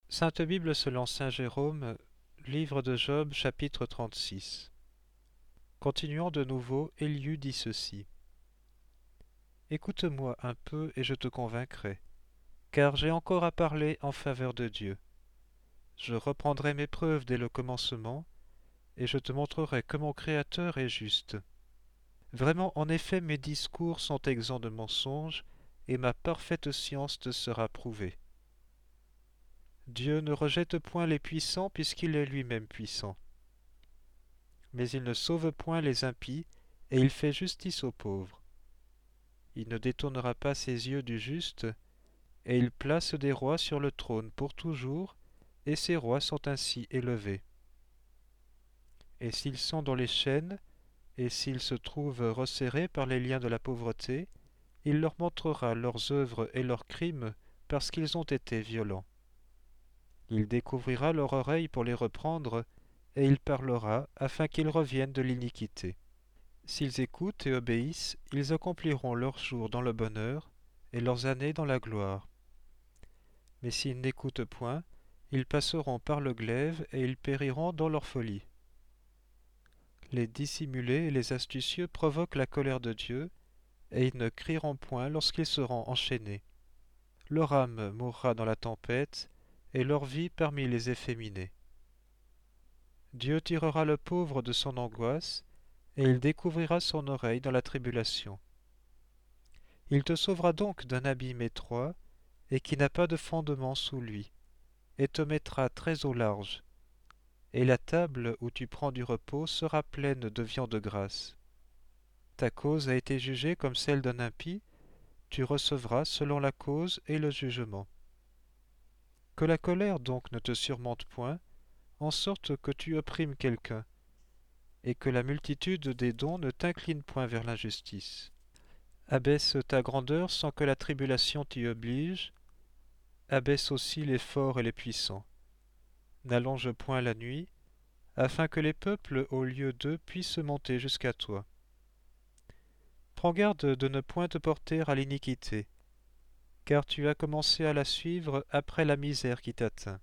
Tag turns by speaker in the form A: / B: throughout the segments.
A: Sainte Bible selon saint Jérôme, livre de Job, chapitre 36. Continuons de nouveau, Éliu dit ceci. Écoute-moi un peu et je te convaincrai, car j'ai encore à parler en faveur de Dieu. Je reprendrai mes preuves dès le commencement, et je te montrerai que mon Créateur est juste. Vraiment, en effet, mes discours sont exempts de mensonges, et ma parfaite science te sera prouvée. Dieu ne rejette point les puissants puisqu'il est lui-même puissant. Mais il ne sauve point les impies, et il fait justice aux pauvres. Il ne détournera pas ses yeux du juste, et il place des rois sur le trône pour toujours, et ces rois sont ainsi élevés. Et s'ils sont dans les chaînes, et s'ils se trouvent resserrés par les liens de la pauvreté, il leur montrera leurs œuvres et leurs crimes, parce qu'ils ont été violents. Il découvrira leur oreille pour les reprendre, et il parlera, afin qu'ils reviennent de l'iniquité. S'ils écoutent et obéissent, ils accompliront leurs jours dans le bonheur, et leurs années dans la gloire. Mais s'ils n'écoutent point, ils passeront par le glaive, et ils périront dans leur folie. Les dissimulés et les astucieux provoquent la colère de Dieu, et ils ne crieront point lorsqu'ils seront enchaînés. Leur âme mourra dans la tempête, et leur vie parmi les efféminés. Dieu tirera le pauvre de son angoisse, et il découvrira son oreille dans la tribulation. Il te sauvera donc d'un abîme étroit, et qui n'a pas de fondement sous lui, et te mettra très au large, et la table où tu prends du repos sera pleine de viande grasse. Ta cause a été jugée comme celle d'un impie, tu recevras selon la cause et le jugement. Que la colère donc ne te surmonte point, en sorte que tu opprimes quelqu'un, et que la multitude des dons ne t'incline point vers l'injustice. Abaisse ta grandeur sans que la tribulation t'y oblige, abaisse aussi les forts et les puissants. N'allonge point la nuit, afin que les peuples au lieu d'eux puissent monter jusqu'à toi. Prends garde de ne point te porter à l'iniquité, car tu as commencé à la suivre après la misère qui t'atteint.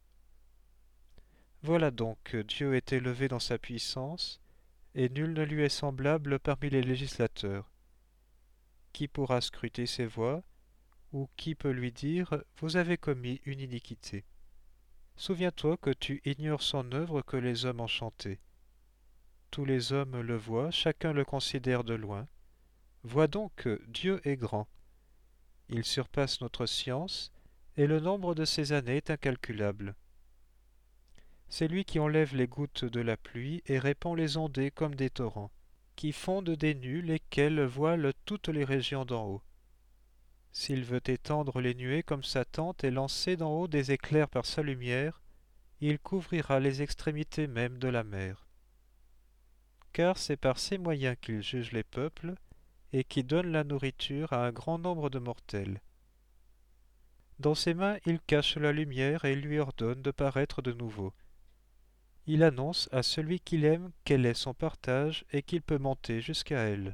A: Voilà donc, Dieu est élevé dans sa puissance, et nul ne lui est semblable parmi les législateurs. Qui pourra scruter ses voies, ou qui peut lui dire « Vous avez commis une iniquité ». Souviens-toi que tu ignores son œuvre que les hommes ont chantée. Tous les hommes le voient, chacun le considère de loin. Vois donc que Dieu est grand. Il surpasse notre science, et le nombre de ses années est incalculable. C'est lui qui enlève les gouttes de la pluie et répand les ondées comme des torrents, qui fondent des nues lesquelles voilent toutes les régions d'en haut. S'il veut étendre les nuées comme sa tente et lancer d'en haut des éclairs par sa lumière, il couvrira les extrémités mêmes de la mer. Car c'est par ces moyens qu'il juge les peuples et qui donne la nourriture à un grand nombre de mortels. Dans ses mains il cache la lumière et il lui ordonne de paraître de nouveau. Il annonce à celui qu'il aime quel est son partage et qu'il peut monter jusqu'à elle.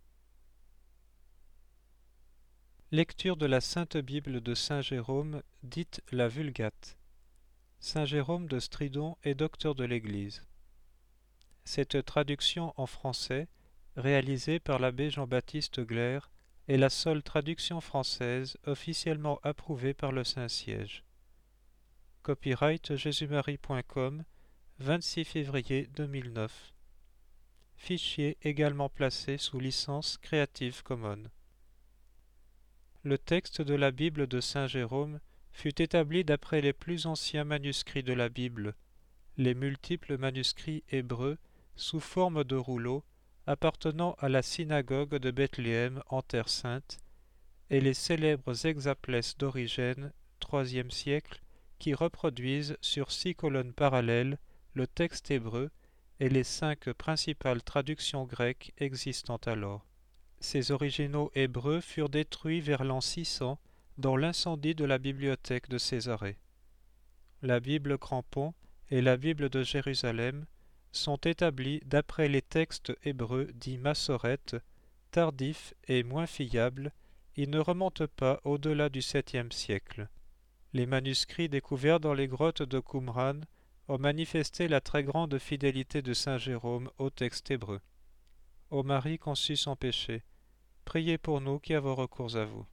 A: Lecture de la Sainte Bible de saint Jérôme, dite la Vulgate. Saint Jérôme de Stridon est docteur de l'Église. Cette traduction en français, réalisée par l'abbé Jean-Baptiste Glaire, est la seule traduction française officiellement approuvée par le Saint-Siège. Copyright jésus-marie.com, 26 février 2009. Fichier également placé sous licence Creative Commons. Le texte de la Bible de saint Jérôme fut établi d'après les plus anciens manuscrits de la Bible, les multiples manuscrits hébreux sous forme de rouleaux appartenant à la synagogue de Bethléem en Terre Sainte, et les célèbres hexaplès d'Origène, IIIe siècle, qui reproduisent sur 6 colonnes parallèles le texte hébreu et les 5 principales traductions grecques existant alors. Ces originaux hébreux furent détruits vers l'an 600 dans l'incendie de la bibliothèque de Césarée. La Bible Crampon et la Bible de Jérusalem sont établis d'après les textes hébreux dits massorètes, tardifs et moins fiables. Ils ne remontent pas au-delà du 7e siècle. Les manuscrits découverts dans les grottes de Qumran ont manifesté la très grande fidélité de saint Jérôme au texte hébreu. Ô Marie conçue sans péché, priez pour nous qui avons recours à vous.